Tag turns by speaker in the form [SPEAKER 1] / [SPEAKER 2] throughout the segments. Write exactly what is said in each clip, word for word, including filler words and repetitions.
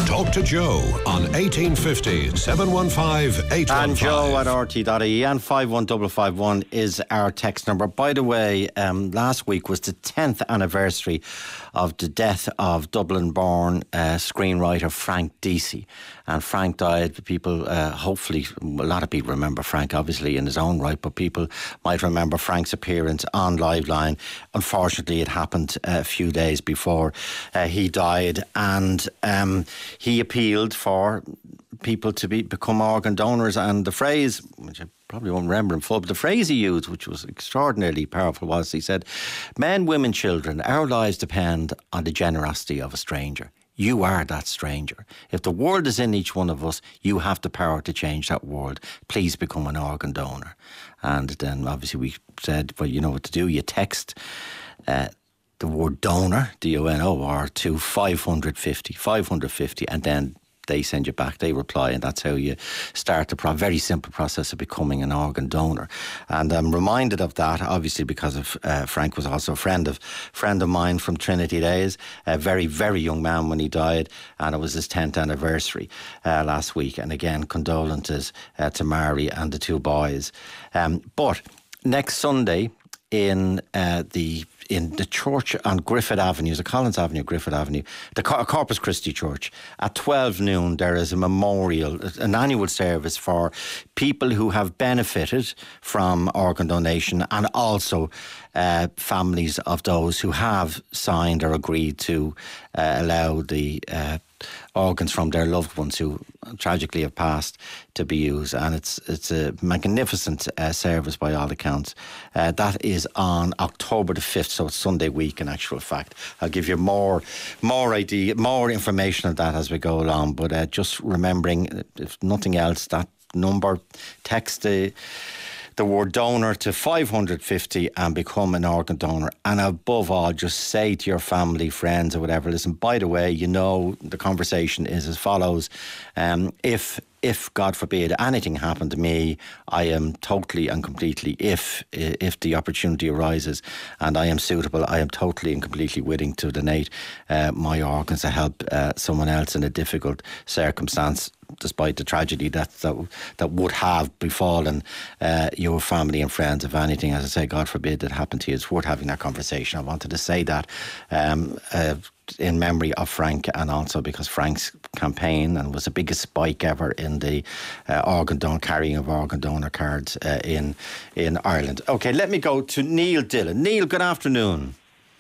[SPEAKER 1] Talk to Joe on eighteen fifty, seven one five, eight one five.
[SPEAKER 2] And Joe at r t dot I E and five one five five one is our text number. By the way, um, last week was the tenth anniversary of the death of Dublin-born uh, screenwriter Frank Deasy. And Frank died. People, uh, hopefully, a lot of people remember Frank, obviously, in his own right, but people might remember Frank's appearance on Liveline. Unfortunately, it happened a few days before uh, he died, and um, he appealed for people to be become organ donors, and the phrase, which I probably won't remember in full, but the phrase he used, which was extraordinarily powerful, was he said, "Men, women, children, our lives depend on the generosity of a stranger. You are that stranger. If the world is in each one of us, you have the power to change that world. Please become an organ donor." And then obviously we said, well, you know what to do. You text uh, the word donor, D O N O R, to five hundred fifty, five hundred fifty, and then they send you back, they reply, and that's how you start the pro- very simple process of becoming an organ donor. And I'm reminded of that, obviously, because of uh, Frank was also a friend of friend of mine from Trinity days, a very, very young man when he died, and it was his tenth anniversary uh, last week. And again, condolences uh, to Mary and the two boys. Um, but next Sunday in uh, the in the church on Griffith Avenue, the Collins Avenue, Griffith Avenue, the Cor- Corpus Christi Church, at twelve noon, there is a memorial, an annual service for people who have benefited from organ donation, and also uh, families of those who have signed or agreed to uh, allow the uh, organs from their loved ones who tragically have passed to be used. And it's it's a magnificent uh, service by all accounts. Uh, that is on October the fifth, so it's Sunday week in actual fact. I'll give you more more idea, more information on that as we go along, but uh, just remembering, if nothing else, that number, text the the word donor to five hundred fifty and become an organ donor. And above all, just say to your family, friends or whatever, listen, by the way, you know, the conversation is as follows. Um, if If, God forbid, anything happened to me, I am totally and completely, if if the opportunity arises and I am suitable, I am totally and completely willing to donate uh, my organs to help uh, someone else in a difficult circumstance, despite the tragedy that that, that would have befallen uh, your family and friends. If anything, as I say, God forbid, that happened to you, it's worth having that conversation. I wanted to say that um, uh, in memory of Frank, and also because Frank's campaign and was the biggest spike ever in the uh, organ don carrying of organ donor cards uh, in in Ireland. Okay, let me go to Neil Dillon. Neil, good afternoon.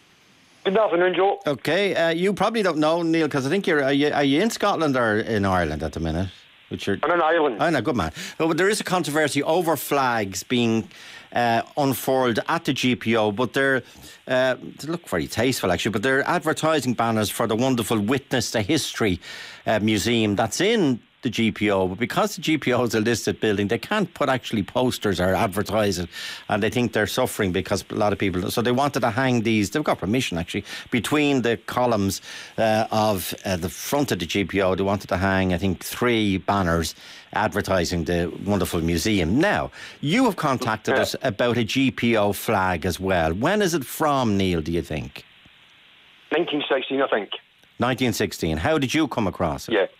[SPEAKER 3] Good afternoon, Joe.
[SPEAKER 2] Okay, uh, you probably don't know, Neil, because I think you're are you, are you in Scotland or in Ireland at the minute? Which you're,
[SPEAKER 3] I'm in Ireland.
[SPEAKER 2] Oh, no, good man. Well, but there is a controversy over flags being uh, unfurled at the G P O, but they're uh, they look very tasteful actually. But they're advertising banners for the wonderful Witness to History uh, museum that's in the G P O, but because the G P O is a listed building, they can't put actually posters or advertise it, and they think they're suffering because a lot of people, so they wanted to hang these, they've got permission actually, between the columns uh, of uh, the front of the G P O. They wanted to hang, I think, three banners advertising the wonderful museum. Now, you have contacted yeah. us about a G P O flag as well. When is it from, Neil, do you think?
[SPEAKER 3] nineteen sixteen, I think.
[SPEAKER 2] nineteen sixteen. How did you come across it?
[SPEAKER 3] Yeah.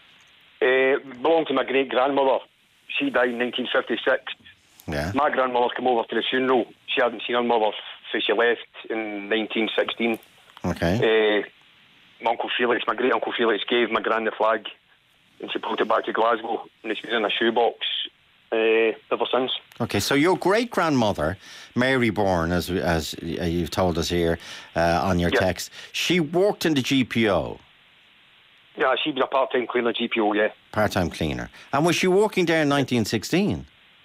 [SPEAKER 3] Uh, belonged to my great grandmother. She died in nineteen fifty-six.
[SPEAKER 2] Yeah.
[SPEAKER 3] My grandmother came over to the funeral. She hadn't seen her mother since she left in nineteen sixteen.
[SPEAKER 2] Okay.
[SPEAKER 3] Uh, my uncle Felix, my great uncle Felix, gave my gran the flag, and she brought it back to Glasgow, and it's been in a shoebox uh, ever since.
[SPEAKER 2] Okay, so your great grandmother, Mary Bourne, as as you've told us here uh, on your
[SPEAKER 3] yeah.
[SPEAKER 2] text, she worked in the G P O.
[SPEAKER 3] Yeah, she was a part-time cleaner, G P O, yeah.
[SPEAKER 2] Part-time cleaner. And was she working there in nineteen sixteen?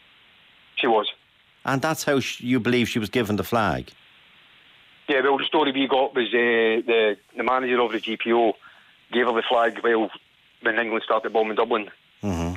[SPEAKER 3] She was.
[SPEAKER 2] And that's how she, you believe she was given the flag?
[SPEAKER 3] Yeah, well, the story we got was uh, the, the manager of the G P O gave her the flag well, when England started bombing Dublin.
[SPEAKER 2] Mm-hmm.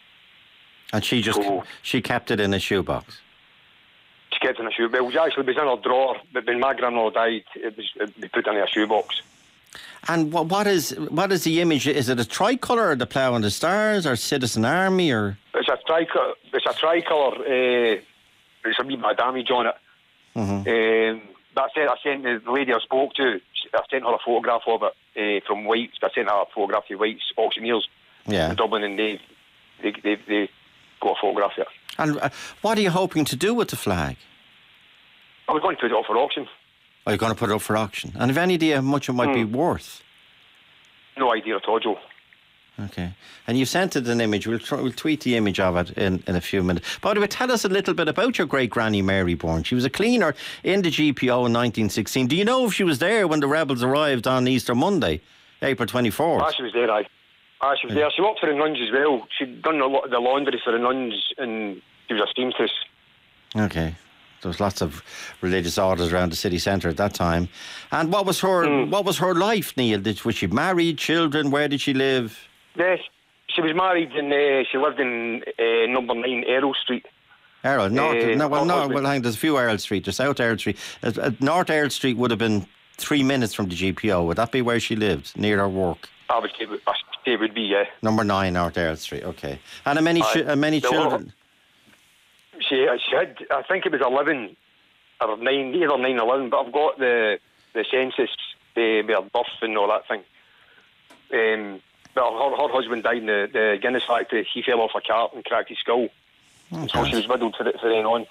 [SPEAKER 2] And she just,
[SPEAKER 3] so,
[SPEAKER 2] she kept it in a shoebox?
[SPEAKER 3] She kept it in a shoebox. Well, it actually was in her drawer, but when my grandmother died, it was it, they put it in a shoebox.
[SPEAKER 2] And what, what is what is the image? Is it a tricolour, or the plough and the stars, or Citizen Army, or?
[SPEAKER 3] It's a tricolour. It's a tricolour. Uh, there's a wee bit of damage on it.
[SPEAKER 2] Mm-hmm.
[SPEAKER 3] Um, that's it. I sent the lady I spoke to. I sent her a photograph of it uh, from White's. I sent her a photograph of White's auctioneers
[SPEAKER 2] Yeah.
[SPEAKER 3] in Dublin, and they they they, they got a photograph of it.
[SPEAKER 2] And uh, what are you hoping to do with the flag?
[SPEAKER 3] I was going to put it up for auction.
[SPEAKER 2] Are you going to put it up for auction? And have any idea how much it might
[SPEAKER 3] Hmm.
[SPEAKER 2] be worth?
[SPEAKER 3] No idea at all, Joe.
[SPEAKER 2] Okay. And you sent it an image. We'll, tr- we'll tweet the image of it in, in a few minutes. By the way, tell us a little bit about your great granny Mary Bourne. She was a cleaner in the G P O in nineteen sixteen. Do you know if she was there when the rebels arrived on Easter Monday, April twenty-fourth?
[SPEAKER 3] Ah, she was there, aye. Ah, she was there. She worked for the nuns as well. She'd done a lot of the laundry for the nuns, and she was a seamstress.
[SPEAKER 2] Okay. There was lots of religious orders around the city centre at that time. And what was her
[SPEAKER 3] Mm.
[SPEAKER 2] what was her life, Neil? Did, was she married, children? Where did she live?
[SPEAKER 3] Yes, she was married, and uh, she lived in uh, number nine Errol Street.
[SPEAKER 2] Errol, North,
[SPEAKER 3] Uh,
[SPEAKER 2] no, well,
[SPEAKER 3] her
[SPEAKER 2] no,
[SPEAKER 3] husband.
[SPEAKER 2] well, hang, there's a few Errol Street. There's South Errol Street. Uh, uh, North Errol Street would have been three minutes from the G P O. Would that be where she lived, near her work?
[SPEAKER 3] I would say, it would- I would say it would be, yeah.
[SPEAKER 2] Number nine, North Errol Street. Okay. And how many,
[SPEAKER 3] Aye.
[SPEAKER 2] chi- how many
[SPEAKER 3] There were-
[SPEAKER 2] children?
[SPEAKER 3] She she had, I think it was eleven or nine, either nine or eleven. But I've got the the census, the their birth and all that thing. Um, but her, her husband died in the, the Guinness factory. He fell off a cart and cracked his skull.
[SPEAKER 2] Oh,
[SPEAKER 3] So she was widowed for, for then on.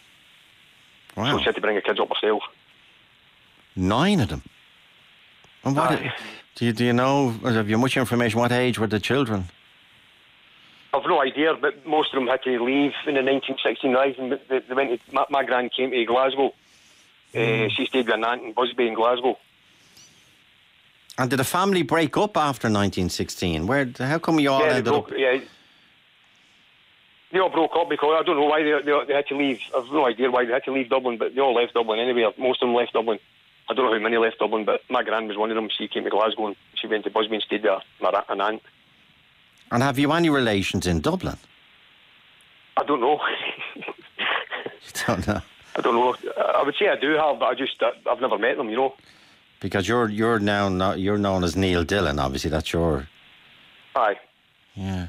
[SPEAKER 3] So
[SPEAKER 2] Wow.
[SPEAKER 3] she had to bring the kids up herself.
[SPEAKER 2] Nine of them. And what?
[SPEAKER 3] Aye.
[SPEAKER 2] Do you do you know? Or have you much information? What age were the children?
[SPEAKER 3] I've no idea, but most of them had to leave in the nineteen sixteen rising. But they, they went to, my, my gran came to Glasgow. Uh, she stayed with an aunt in Busby in Glasgow.
[SPEAKER 2] And did the family break up after nineteen sixteen? Where? How come you all
[SPEAKER 3] yeah, they
[SPEAKER 2] ended
[SPEAKER 3] broke,
[SPEAKER 2] up?
[SPEAKER 3] yeah. They all broke up because I don't know why they, they they had to leave. I've no idea why they had to leave Dublin, but they all left Dublin anyway. Most of them left Dublin. I don't know how many left Dublin, but my gran was one of them. She came to Glasgow and she went to Busby and stayed there. My ra- an aunt.
[SPEAKER 2] And have you any relations in Dublin?
[SPEAKER 3] I don't know.
[SPEAKER 2] You don't know.
[SPEAKER 3] I don't know. I would say I do have, but I just I, I've never met them. You know.
[SPEAKER 2] Because you're you're now not, you're known as Neil Dillon. Obviously, that's your
[SPEAKER 3] Aye.
[SPEAKER 2] yeah.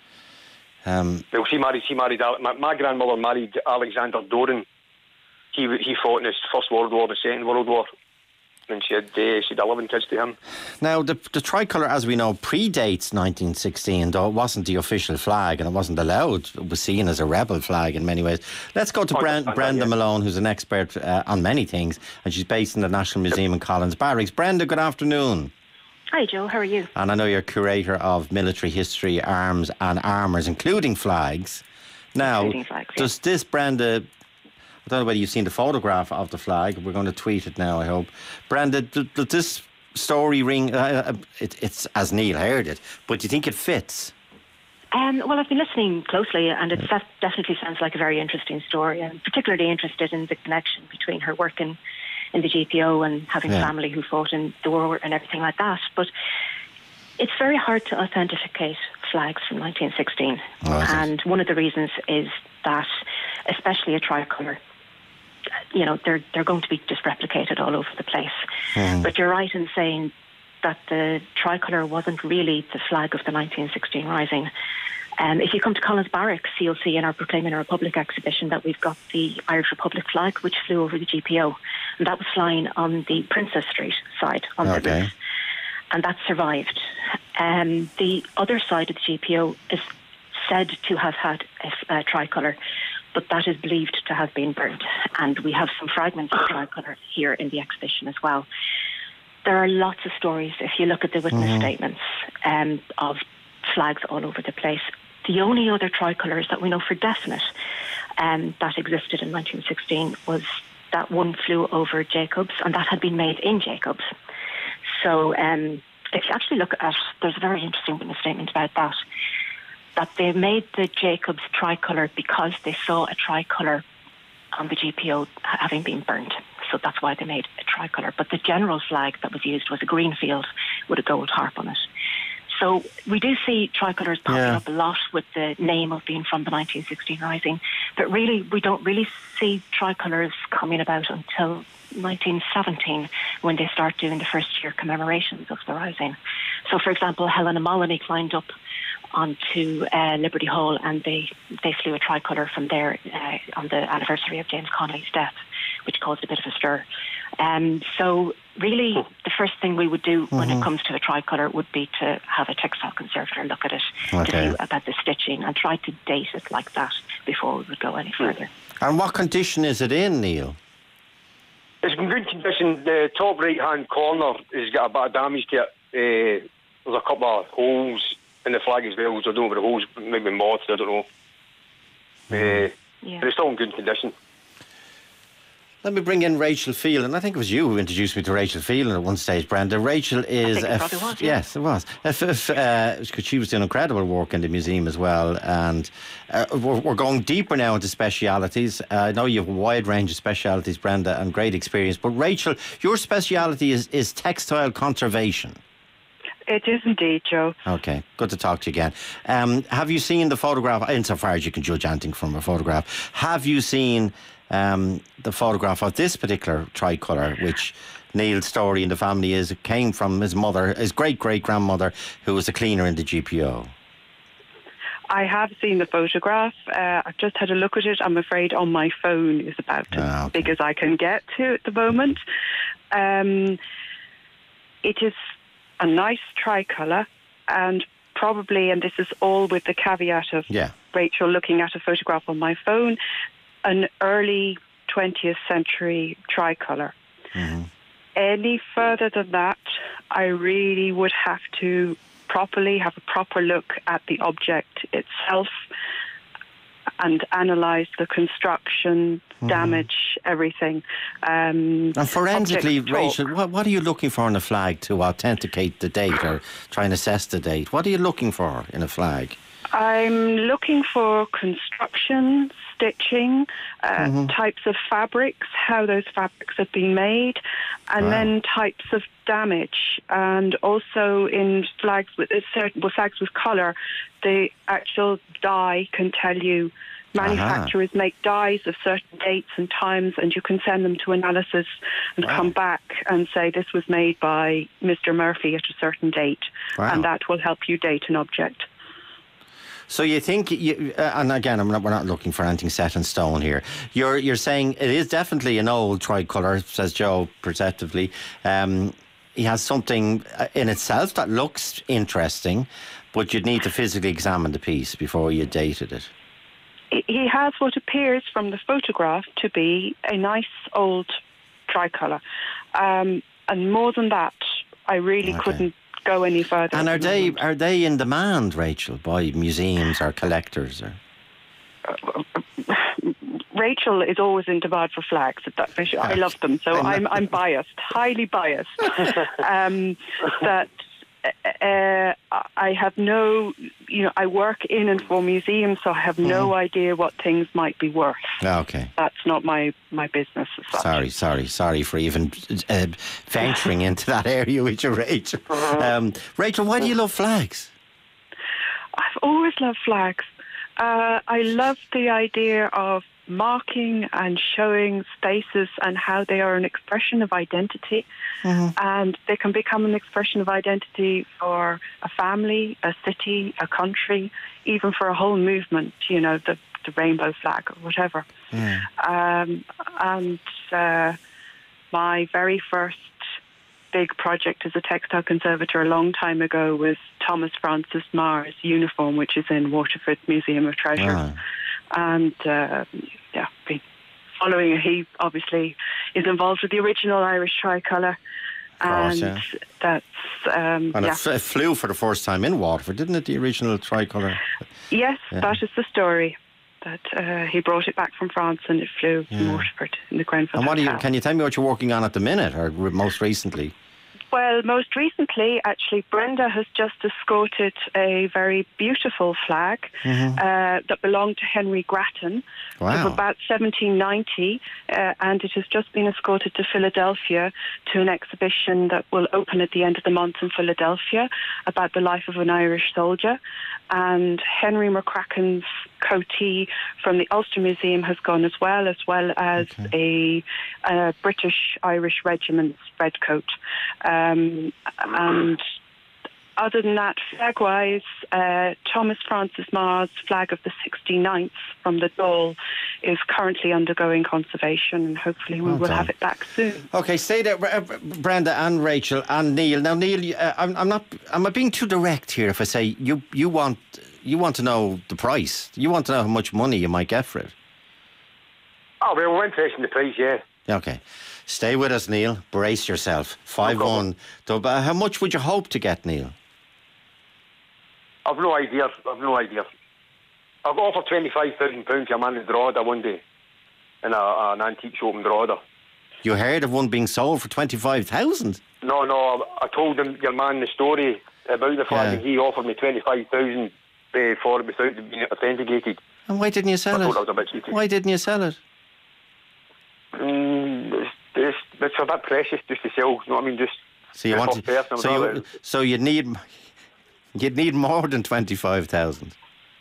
[SPEAKER 2] Um,
[SPEAKER 3] Well, she married. She married. Ale- My, my grandmother married Alexander Doran. He he fought in the First World War, the Second World War, and she had uh, she had eleven kids to him.
[SPEAKER 2] Now, the, the tricolour, as we know, predates nineteen sixteen, though it wasn't the official flag and it wasn't allowed. It was seen as a rebel flag in many ways. Let's go to
[SPEAKER 3] I
[SPEAKER 2] Bren-
[SPEAKER 3] understand that,
[SPEAKER 2] Brenda
[SPEAKER 3] yeah.
[SPEAKER 2] Malone, who's an expert uh, on many things, and she's based in the National Museum in Collins Barracks. Brenda, good afternoon.
[SPEAKER 4] Hi, Joe. How are you?
[SPEAKER 2] And I know you're curator of military history, arms and armours, including flags. Now,
[SPEAKER 4] Including flags, yeah.
[SPEAKER 2] does this, Brenda... I don't know whether you've seen the photograph of the flag. We're going to tweet it now, I hope. Brenda, does, does this story ring... Uh, uh, it, it's as Neil heard it, but do you think it fits?
[SPEAKER 4] Um, well, I've been listening closely, and it sa- definitely sounds like a very interesting story. I'm particularly interested in the connection between her work in, in the G P O and having
[SPEAKER 2] Yeah.
[SPEAKER 4] family who fought in the war and everything like that. But it's very hard to authenticate flags from nineteen sixteen.
[SPEAKER 2] Oh, is it?
[SPEAKER 4] And one of the reasons is that, especially a tricolour, you know, they're they're going to be just replicated all over the place.
[SPEAKER 2] Mm.
[SPEAKER 4] But you're right in saying that the tricolour wasn't really the flag of the nineteen sixteen Rising. Um, if you come to Collins Barracks, you'll see in our Proclaiming a Republic exhibition that we've got the Irish Republic flag, which flew over the G P O. And that was flying on the Princess Street side, on the
[SPEAKER 2] Okay.
[SPEAKER 4] roof. And that survived. Um, the other side of the G P O is said to have had a, a tricolour, but that is believed to have been burnt. And we have some fragments of tricolour here in the exhibition as well. There are lots of stories, if you look at the witness statements, um, of flags all over the place. The only other tricolours that we know for definite um, that existed in nineteen sixteen was that one flew over Jacobs, and that had been made in Jacobs. So um, if you actually look at, there's a very interesting witness statement about that, that they made the Jacobs tricolour because they saw a tricolour on the G P O having been burnt. So that's why they made a tricolour. But the general flag that was used was a green field with a gold harp on it. So we do see tricolours popping
[SPEAKER 2] Yeah.
[SPEAKER 4] up a lot with the name of being from the nineteen sixteen Rising. But really, we don't really see tricolours coming about until nineteen seventeen, when they start doing the first year commemorations of the Rising. So, for example, Helena Molyneux climbed up onto uh, Liberty Hall, and they, they flew a tricolour from there uh, on the anniversary of James Connolly's death, which caused a bit of a stir. Um, so really, the first thing we would do when mm-hmm. it comes to a tricolour would be to have a textile conservator look at it okay. to see about the stitching and try to date it like that before we would go any further.
[SPEAKER 2] And what condition is it in, Neil?
[SPEAKER 3] It's in good condition. The top right-hand corner has got a bit of damage to it. Uh, there's a couple of holes in the flag as well, so I don't know if the holes maybe moths, I don't know. Mm. Uh, yeah. But it's still in good condition.
[SPEAKER 2] Let me bring in Rachel Phelan. I think it was you who introduced me to Rachel Phelan at one stage, Brenda. Rachel is...
[SPEAKER 4] I think it probably was, yeah.
[SPEAKER 2] Yes, it was. If, if, uh, she was doing incredible work in the museum as well. And uh, we're, we're going deeper now into specialities. Uh, I know you have a wide range of specialities, Brenda, and great experience. But Rachel, your speciality is, is textile conservation.
[SPEAKER 5] It is indeed, Joe.
[SPEAKER 2] Okay, good to talk to you again. Um, have you seen the photograph, insofar as you can judge anything from a photograph, have you seen... Um, the photograph of this particular tricolour, which Neil's story in the family is, it came from his mother, his great-great-grandmother, who was a cleaner in the G P O.
[SPEAKER 5] I have seen the photograph. Uh, I've just had a look at it. I'm afraid on my phone is about
[SPEAKER 2] ah,
[SPEAKER 5] as
[SPEAKER 2] okay.
[SPEAKER 5] big as I can get to at the moment. Um, it is a nice tricolour, and probably, and this is all with the caveat of
[SPEAKER 2] yeah.
[SPEAKER 5] Rachel looking at a photograph on my phone, an early twentieth century tricolour.
[SPEAKER 2] Mm-hmm.
[SPEAKER 5] Any further than that, I really would have to properly have a proper look at the object itself and analyse the construction, mm-hmm. damage, everything. Um,
[SPEAKER 2] and forensically, Rachel, what, what are you looking for in a flag to authenticate the date or try and assess the date? What are you looking for in a flag?
[SPEAKER 5] I'm looking for construction, stitching, uh, mm-hmm. types of fabrics, how those fabrics have been made, and wow. then types of damage. And also in flags with certain well, flags with colour, the actual dye can tell you. Manufacturers uh-huh. make dyes of certain dates and times, and you can send them to analysis and wow. come back and say this was made by Mister Murphy at a certain date, wow. and that will help you date an object.
[SPEAKER 2] So you think, you, uh, and again, I'm not, we're not looking for anything set in stone here. You're you're saying it is definitely an old tricolour, says Joe, perceptively. Um, he has something in itself that looks interesting, but you'd need to physically examine the piece before you dated it.
[SPEAKER 5] He has what appears from the photograph to be a nice old tricolour. Um, and more than that, I really okay. couldn't go any further.
[SPEAKER 2] And are they moment. are they in demand, Rachel, by museums or collectors? Or?
[SPEAKER 5] Uh, Rachel is always in demand for flags. That, I love them, so I'm I'm biased, highly biased. um, that uh, I have no, you know, I work in and for museums, so I have no mm. idea what things might be worth.
[SPEAKER 2] Okay,
[SPEAKER 5] that's not my my business. As such.
[SPEAKER 2] Sorry, sorry, sorry for even uh, venturing into that area with you, Rachel. Um, Rachel, why do you love flags?
[SPEAKER 5] I've always loved flags. Uh, I love the idea of marking and showing spaces and how they are an expression of identity. Mm-hmm. And they can become an expression of identity for a family, a city, a country, even for a whole movement, you know, the, the rainbow flag or whatever. Mm. Um, and uh, my very first big project as a textile conservator a long time ago was Thomas Francis Marr's uniform, which is in Waterford Museum of Treasure. Wow. And uh, yeah, been following. He obviously is involved with the original Irish tricolour, and course, yeah. that's um,
[SPEAKER 2] and
[SPEAKER 5] yeah.
[SPEAKER 2] it, f- it flew for the first time in Waterford, didn't it? The original tricolour.
[SPEAKER 5] Yes,
[SPEAKER 2] yeah.
[SPEAKER 5] that is the story. That uh, he brought it back from France and it flew yeah. in Waterford in the Grenfell
[SPEAKER 2] And what
[SPEAKER 5] Hotel.
[SPEAKER 2] are you, can you tell me what you're working on at the minute, or most recently?
[SPEAKER 5] Well, most recently, actually, Brenda has just escorted a very beautiful flag mm-hmm. uh, that belonged to Henry Grattan
[SPEAKER 2] wow.
[SPEAKER 5] of about seventeen ninety, uh, and it has just been escorted to Philadelphia to an exhibition that will open at the end of the month in Philadelphia about the life of an Irish soldier. And Henry McCracken's coatee from the Ulster Museum has gone as well, as well as okay. a, a British-Irish regiment's red coat. Um, and other than that, flag-wise, uh, Thomas Francis Marr's flag of the sixty-ninth from the Dáil is currently undergoing conservation, and hopefully we
[SPEAKER 2] Well
[SPEAKER 5] will
[SPEAKER 2] done.
[SPEAKER 5] have it back soon.
[SPEAKER 2] Okay, stay there, uh, Brenda and Rachel and Neil. Now, Neil, uh, I'm, I'm not. Am I being too direct here if I say you you want you want to know the price? You want to know how much money you might get for it?
[SPEAKER 3] Oh, well, we're interested in the price, yeah.
[SPEAKER 2] Okay, stay with us, Neil. Brace yourself. Five one. Uh, how much would you hope to get, Neil?
[SPEAKER 3] I've no idea. I've no idea. I've offered twenty-five thousand pounds to a man in Drogheda one day in a, an antique shop in Drogheda.
[SPEAKER 2] You heard of one being sold for twenty-five thousand?
[SPEAKER 3] No, no, I, I told him, your man, the story about the flag,
[SPEAKER 2] Yeah.
[SPEAKER 3] and he offered me twenty-five thousand uh, for it without it being authenticated.
[SPEAKER 2] And why didn't you sell
[SPEAKER 3] I
[SPEAKER 2] it?
[SPEAKER 3] thought I was a bit cheeky.
[SPEAKER 2] Why didn't you sell it?
[SPEAKER 3] Mm, it's, it's, it's a bit precious just to sell, you know what I mean? Just
[SPEAKER 2] So you
[SPEAKER 3] for
[SPEAKER 2] want
[SPEAKER 3] a
[SPEAKER 2] to,
[SPEAKER 3] person,
[SPEAKER 2] so
[SPEAKER 3] rather-
[SPEAKER 2] you, so you'd need you'd need more than twenty-five thousand.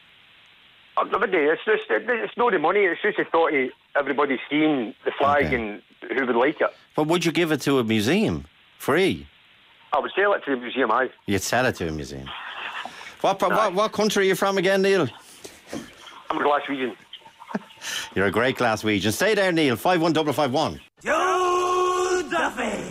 [SPEAKER 3] Uh, the day, it's just it, it's not the money. It's just the thought of everybody seeing the flag
[SPEAKER 2] Okay.
[SPEAKER 3] and who would like it.
[SPEAKER 2] But would you give it to a museum free?
[SPEAKER 3] I would sell it to the museum. I.
[SPEAKER 2] You'd sell it to a museum. What what, what country are you from again, Neil?
[SPEAKER 3] I'm a Glaswegian.
[SPEAKER 2] You're a great Glaswegian. Stay there, Neil. Five one double five one.
[SPEAKER 6] Joe Duffy.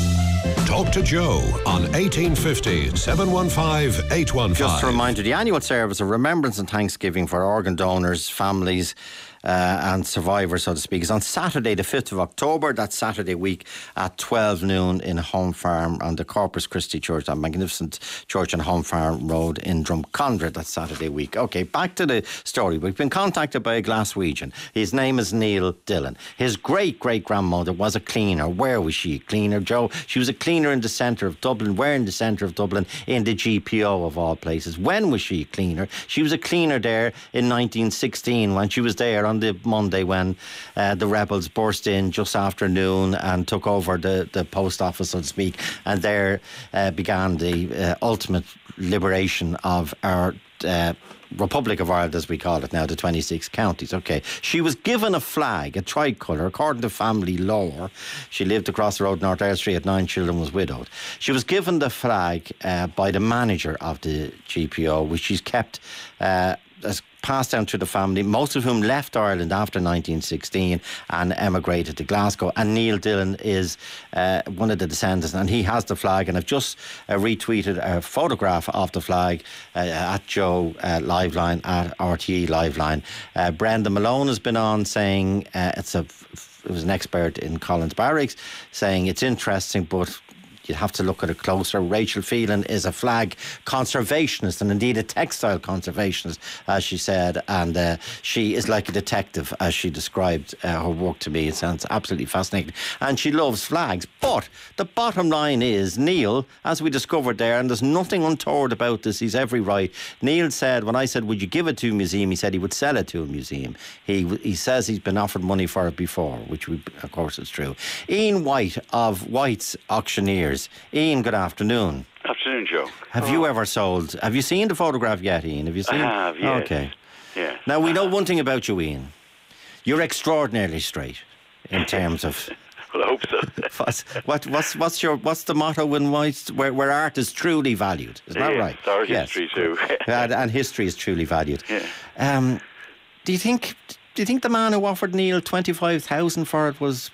[SPEAKER 1] Talk to Joe on eighteen fifty, seven one five, eight one five.
[SPEAKER 2] Just a reminder, the annual service of remembrance and thanksgiving for organ donors, families uh, and survivors, so to speak, is on Saturday the fifth of October, that's Saturday week at twelve noon in Home Farm on the Corpus Christi Church, that magnificent church on Home Farm Road in Drumcondra, that's Saturday week. Okay, back to the story. We've been contacted by a Glaswegian. His name is Neil Dillon. His great-great-grandmother was a cleaner. Where was she a cleaner, Joe? She was a cleaner in the centre of Dublin. Where in the centre of Dublin? In the G P O of all places. When was she a cleaner? She was a cleaner there in nineteen sixteen when she was there on the Monday when uh, the rebels burst in just after noon and took over the, the post office, so to speak, and there uh, began the uh, ultimate liberation of our uh, Republic of Ireland, as we call it now, the twenty-six counties. Okay, she was given a flag, a tricolour, according to family lore. She lived across the road, North Air Street, had nine children, was widowed. She was given the flag uh, by the manager of the G P O, which she's kept uh, as passed down to the family, most of whom left Ireland after nineteen sixteen and emigrated to Glasgow. And Neil Dillon is uh, one of the descendants, and he has the flag. And I've just uh, retweeted a photograph of the flag uh, at Joe uh, Liveline, at R T E Liveline. Uh, Brenda Malone has been on saying uh, it's a, it was an expert in Collins Barracks, saying it's interesting, but you'd have to look at it closer. Rachel Phelan is a flag conservationist and indeed a textile conservationist, as she said, and uh, she is like a detective, as she described uh, her work to me. It sounds absolutely fascinating. And she loves flags. But the bottom line is, Neil, as we discovered there, and there's nothing untoward about this, he's every right. Neil said, when I said, would you give it to a museum, he said he would sell it to a museum. He he says he's been offered money for it before, which we, of course is true. Ian White of White's Auctioneers. Ian, good afternoon.
[SPEAKER 7] Afternoon, Joe.
[SPEAKER 2] Have you ever sold? Have you seen the photograph yet, Ian? Have you seen?
[SPEAKER 7] I have, yes.
[SPEAKER 2] Okay.
[SPEAKER 7] Yeah.
[SPEAKER 2] Now we know one thing about you, Ian. You're extraordinarily straight in terms of.
[SPEAKER 7] Well, I hope so.
[SPEAKER 2] what's, what, what's what's your what's the motto in White's, where where art is truly valued? Is that
[SPEAKER 7] Yeah,
[SPEAKER 2] right?
[SPEAKER 7] it's our history too.
[SPEAKER 2] and, and history is truly valued.
[SPEAKER 7] Yeah.
[SPEAKER 2] Um, do you think? Do you think the man who offered Neil twenty five thousand for it was?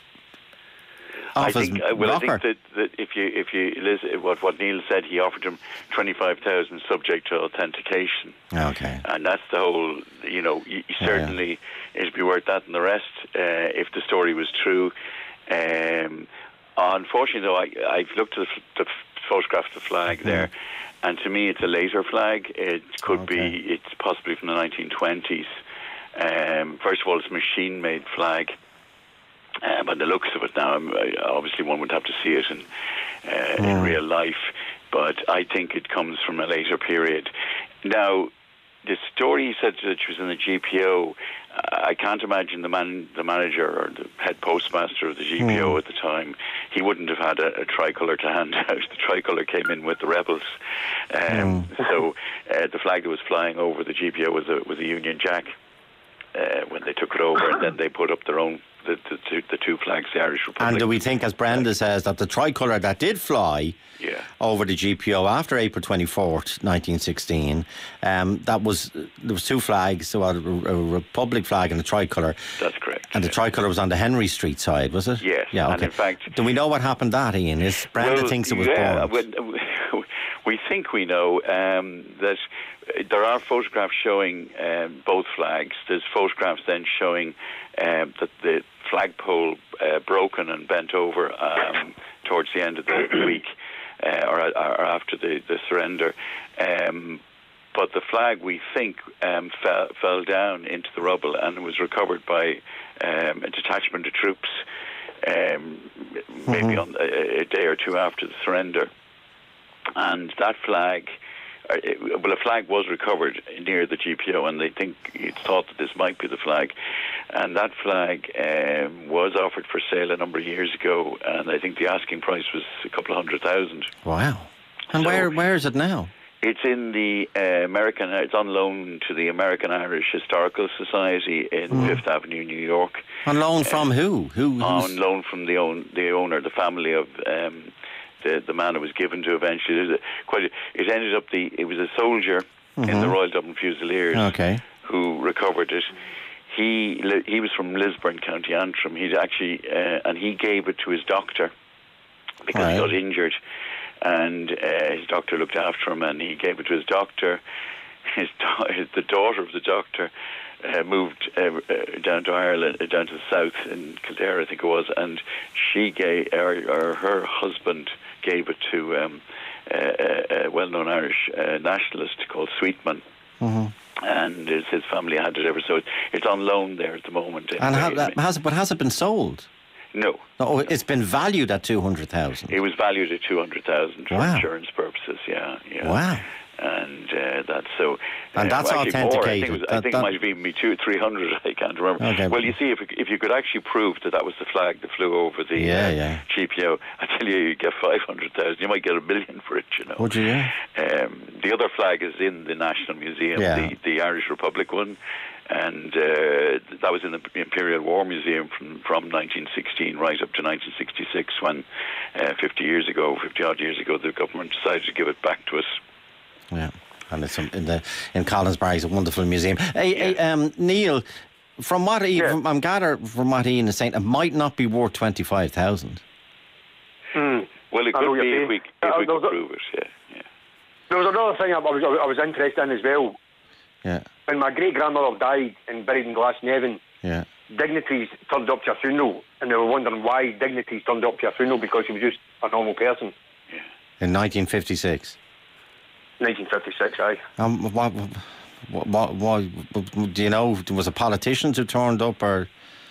[SPEAKER 7] I
[SPEAKER 2] Off his
[SPEAKER 7] think, uh, well,
[SPEAKER 2] rocker?
[SPEAKER 7] I think that, that if you if you listen what what Neil said, he offered him twenty five thousand subject to authentication,
[SPEAKER 2] Okay.
[SPEAKER 7] and that's the whole. You know, you, you certainly it'd be worth that and the rest uh, if the story was true. Um, unfortunately, though, I I've looked at the, the photograph of the flag mm. there, and to me, it's a later flag. It could
[SPEAKER 2] okay.
[SPEAKER 7] be it's possibly from the nineteen twenties. Um, first of all, it's a machine-made flag. Uh, by the looks of it now, um, obviously one would have to see it in, uh, mm. in real life, but I think it comes from a later period. Now, the story he said that she was in the G P O, uh, I can't imagine the man, the manager or the head postmaster of the G P O mm. at the time, he wouldn't have had a, a tricolour to hand out. The tricolour came in with the rebels. Um, mm. So uh, the flag that was flying over the G P O was a, was a Union Jack. Uh, when they took it over, and then they put up their own the, the, two, the two flags, the Irish Republic.
[SPEAKER 2] And do we think, as Brenda says, that the tricolour that did fly
[SPEAKER 7] yeah.
[SPEAKER 2] over the G P O after April twenty-fourth, nineteen sixteen, um, that was there was two flags, so a, a Republic flag and a tricolour.
[SPEAKER 7] That's correct.
[SPEAKER 2] And the
[SPEAKER 7] yeah.
[SPEAKER 2] tricolour was on the Henry Street side, was it?
[SPEAKER 7] Yes.
[SPEAKER 2] Yeah. Okay.
[SPEAKER 7] And in fact,
[SPEAKER 2] do we know what happened that, Ian? Is Brenda
[SPEAKER 7] well,
[SPEAKER 2] thinks it was
[SPEAKER 7] yeah,
[SPEAKER 2] burned?
[SPEAKER 7] We, we think we know um, that there are photographs showing um, both flags. There's photographs then showing um, that the flagpole uh, broken and bent over um, towards the end of the week, uh, or, or after the, the surrender. Um, but the flag, we think, um, fell, fell down into the rubble and was recovered by um, a detachment of troops, um, mm-hmm. maybe on a, a day or two after the surrender. And that flag, uh, it, well, a flag was recovered near the G P O, and they think it's thought that this might be the flag. And that flag um, was offered for sale a number of years ago, and I think the asking price was a couple of hundred thousand.
[SPEAKER 2] Wow! And so where where is it now?
[SPEAKER 7] It's in the uh, American. It's on loan to the American Irish Historical Society in mm. Fifth Avenue, New York.
[SPEAKER 2] On loan from uh, who? Who?
[SPEAKER 7] On loan from the own the owner, the family of. Um, The, the man it was given to eventually. It, was a, quite a, it ended up the. It was a soldier mm-hmm. in the Royal Dublin Fusiliers
[SPEAKER 2] okay.
[SPEAKER 7] who recovered it. He he was from Lisburn, County Antrim. He'd actually uh, and he gave it to his doctor because right. he got injured, and uh, his doctor looked after him, and he gave it to his doctor. His, his the daughter of the doctor uh, moved uh, uh, down to Ireland, uh, down to the south in Kildare, I think it was, and she gave, or, or her husband gave it to um, a, a well-known Irish uh, nationalist called Sweetman. Mm-hmm. And his, his family had it ever so. It's on loan there at the moment.
[SPEAKER 2] And ha, that, has it, but has it been sold?
[SPEAKER 7] No.
[SPEAKER 2] Oh, it's been valued at two hundred thousand.
[SPEAKER 7] It was valued at two hundred thousand for wow. insurance purposes. Yeah, yeah.
[SPEAKER 2] Wow.
[SPEAKER 7] And uh, that's so.
[SPEAKER 2] And
[SPEAKER 7] uh,
[SPEAKER 2] that's
[SPEAKER 7] well,
[SPEAKER 2] authenticated.
[SPEAKER 7] More. I think it, was,
[SPEAKER 2] that,
[SPEAKER 7] I think
[SPEAKER 2] that,
[SPEAKER 7] it might have been me two, three hundred. I can't remember.
[SPEAKER 2] Okay.
[SPEAKER 7] Well, you see, if if you could actually prove that that was the flag that flew over the
[SPEAKER 2] yeah,
[SPEAKER 7] uh,
[SPEAKER 2] yeah.
[SPEAKER 7] G P O, I tell you, you get five hundred thousand. You might get a million for it. You know.
[SPEAKER 2] Would you? Yeah.
[SPEAKER 7] Um, the other flag is in the National Museum,
[SPEAKER 2] yeah.
[SPEAKER 7] the the Irish Republic one, and uh, that was in the Imperial War Museum from from nineteen sixteen right up to nineteen sixty-six, when uh, fifty years ago, fifty odd years ago, the government decided to give it back to us.
[SPEAKER 2] Yeah. And it's in the in Collinsbarry, it's a wonderful museum. Hey, yeah. hey um, Neil, from what he, yeah. from, I'm gathered from what Ian is saying, it might not be worth twenty five thousand.
[SPEAKER 3] Mm.
[SPEAKER 7] Well, it could be if we, if uh, we could prove it. Yeah, yeah.
[SPEAKER 3] There was another thing I was I was interested in as well.
[SPEAKER 2] Yeah.
[SPEAKER 3] When my great grandmother died and buried in Glasnevin,
[SPEAKER 2] yeah,
[SPEAKER 3] dignitaries turned up to her funeral, and they were wondering why dignitaries turned up to her funeral, because she was just a normal person.
[SPEAKER 7] Yeah.
[SPEAKER 2] In nineteen fifty-six.
[SPEAKER 3] nineteen fifty-six, aye.
[SPEAKER 2] Um, what, what, what, what, do you know, was it politicians who turned up, or?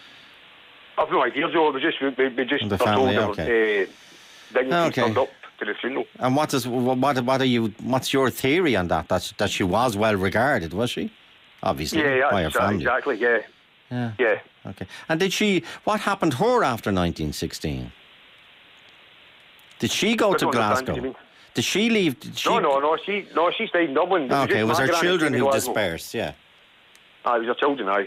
[SPEAKER 3] I've no idea, Joe. It was just, we, we just
[SPEAKER 2] the family,
[SPEAKER 3] told
[SPEAKER 2] okay.
[SPEAKER 3] uh, dignitaries
[SPEAKER 2] okay.
[SPEAKER 3] turned up to the funeral.
[SPEAKER 2] And what is, what, what are you, what's your theory on that? That, that she was well regarded, was she? Obviously,
[SPEAKER 3] yeah, yeah,
[SPEAKER 2] by her family.
[SPEAKER 3] Exactly, yeah.
[SPEAKER 2] Yeah.
[SPEAKER 3] Yeah.
[SPEAKER 2] Okay. And did she, what happened to her after nineteen sixteen? Did she go to Glasgow? Did she leave? Did she...
[SPEAKER 3] No, no, no. She, no, she stayed in Dublin. It
[SPEAKER 2] okay, it was her children who
[SPEAKER 3] Glasgow.
[SPEAKER 2] dispersed. Yeah.
[SPEAKER 3] Ah, it was her children, aye.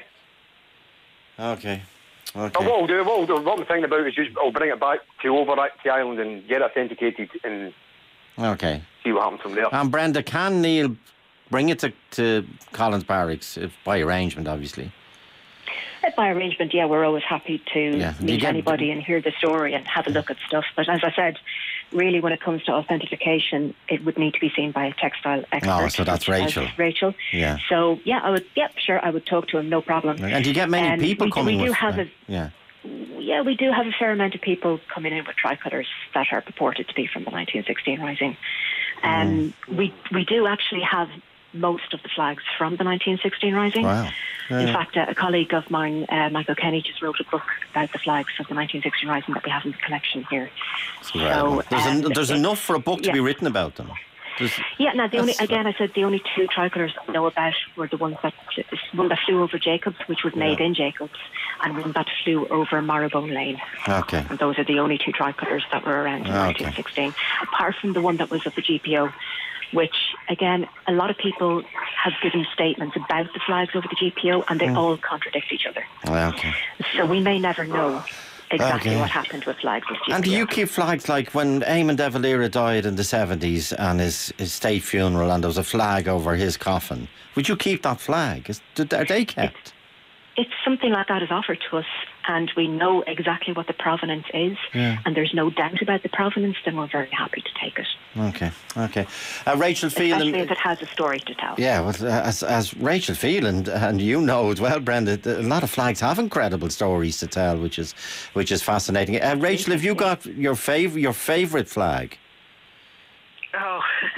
[SPEAKER 2] Okay. Okay.
[SPEAKER 3] But what I'll do, what, I'll do, what I'm thinking about is just I'll bring it back to over to the island and get it authenticated and
[SPEAKER 2] okay.
[SPEAKER 3] see what happens from there.
[SPEAKER 2] And Brenda, can Neil bring it to, to Collins Barracks if, by arrangement, obviously?
[SPEAKER 4] By arrangement, yeah, we're always happy to
[SPEAKER 2] yeah.
[SPEAKER 4] meet
[SPEAKER 2] get,
[SPEAKER 4] anybody and hear the story and have a look at stuff. But as I said, really, when it comes to authentication, it would need to be seen by a textile expert.
[SPEAKER 2] Oh, so that's Rachel.
[SPEAKER 4] Rachel.
[SPEAKER 2] Yeah.
[SPEAKER 4] So yeah, I would. Yeah, sure, I would talk to him, no problem.
[SPEAKER 2] And do you get many um, people
[SPEAKER 4] we,
[SPEAKER 2] coming?
[SPEAKER 4] We do
[SPEAKER 2] with,
[SPEAKER 4] have
[SPEAKER 2] uh,
[SPEAKER 4] a.
[SPEAKER 2] Yeah.
[SPEAKER 4] Yeah, we do have a fair amount of people coming in with tricolours that are purported to be from the nineteen sixteen Rising. Um, mm. We we do actually have most of the flags from the nineteen sixteen Rising.
[SPEAKER 2] Wow. Yeah.
[SPEAKER 4] In fact, uh, a colleague of mine, uh, Michael Kenny, just wrote a book about the flags of the nineteen sixteen Rising that we have in the collection here.
[SPEAKER 2] So, there's, um, an, there's enough for a book to
[SPEAKER 4] yeah.
[SPEAKER 2] be written about them. There's,
[SPEAKER 4] yeah, now the only again, I said the only two tricolours I know about were the ones that one that flew over Jacobs, which was made yeah. in Jacobs, and one that flew over Marrowbone Lane.
[SPEAKER 2] Okay.
[SPEAKER 4] And those are the only two tricolours that were around in okay. nineteen sixteen, apart from the one that was at the G P O, which again, a lot of people have given statements about the flags over the G P O, and they mm. all contradict each other.
[SPEAKER 2] Okay.
[SPEAKER 4] So we may never know exactly
[SPEAKER 2] okay.
[SPEAKER 4] what happened with flags with G P O.
[SPEAKER 2] And do you keep flags, like when Eamon de Valera died in the seventies and his, his state funeral, and there was a flag over his coffin? Would you keep that flag? Is, are they kept?
[SPEAKER 4] It's, it's something like that is offered to us, and we know exactly what the provenance is,
[SPEAKER 2] yeah.
[SPEAKER 4] and there's no doubt about the provenance, then we're very happy to take it.
[SPEAKER 2] Okay, okay. Uh, Rachel Phelan...
[SPEAKER 4] Especially if it has a story to tell.
[SPEAKER 2] Yeah, well, as, as Rachel Phelan, and you know as well, Brenda, a lot of flags have incredible stories to tell, which is which is fascinating. Uh, Rachel, have you got your fav- your favourite flag?
[SPEAKER 5] Oh...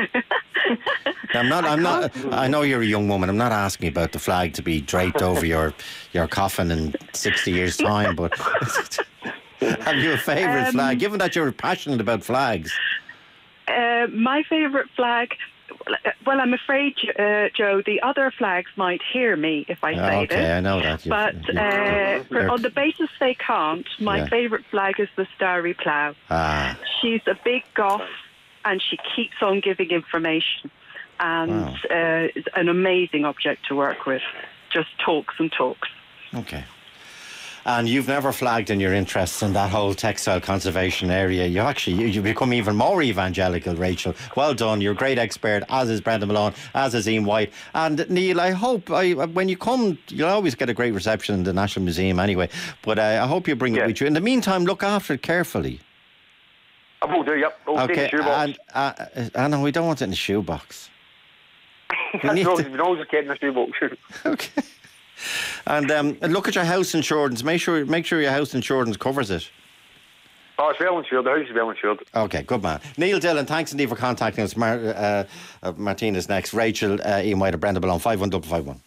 [SPEAKER 2] I'm not. I'm not. I know you're a young woman. I'm not asking about the flag to be draped over your your coffin in sixty years' time. But have you a favourite um, flag? Given that you're passionate about flags,
[SPEAKER 5] uh, my favourite flag. Well, I'm afraid, uh, Joe, the other flags might hear me if I say
[SPEAKER 2] okay,
[SPEAKER 5] this.
[SPEAKER 2] Okay, I know that. You've,
[SPEAKER 5] but
[SPEAKER 2] you've,
[SPEAKER 5] uh,
[SPEAKER 2] you're,
[SPEAKER 5] on the basis they can't, my
[SPEAKER 2] yeah.
[SPEAKER 5] favourite flag is the Starry Plough.
[SPEAKER 2] Ah.
[SPEAKER 5] She's a big goth, and she keeps on giving information. And
[SPEAKER 2] wow.
[SPEAKER 5] uh, it's an amazing object to work with. Just talks and talks.
[SPEAKER 2] Okay. And you've never flagged in your interests in that whole textile conservation area. You actually, you, you become even more evangelical, Rachel. Well done. You're a great expert, as is Brenda Malone, as is Ian White. And Neil, I hope I, when you come, you'll always get a great reception in the National Museum anyway. But uh, I hope you bring yeah. it with you. In the meantime, look after it carefully.
[SPEAKER 3] I will do, yep. I'll
[SPEAKER 2] okay,
[SPEAKER 3] take the shoebox.
[SPEAKER 2] And, uh, I know, we don't want it in the shoebox.
[SPEAKER 3] We need to... We always get in the shoebox.
[SPEAKER 2] Okay. And um, look at your house insurance. Make sure, make sure your house insurance covers it.
[SPEAKER 3] Oh, it's well insured. The house is well insured.
[SPEAKER 2] Okay, good man. Neil Dillon, thanks indeed for contacting us. Mar- uh, uh, Martina's next. Rachel, uh, Ian White, Brenda Malone, five one five five one.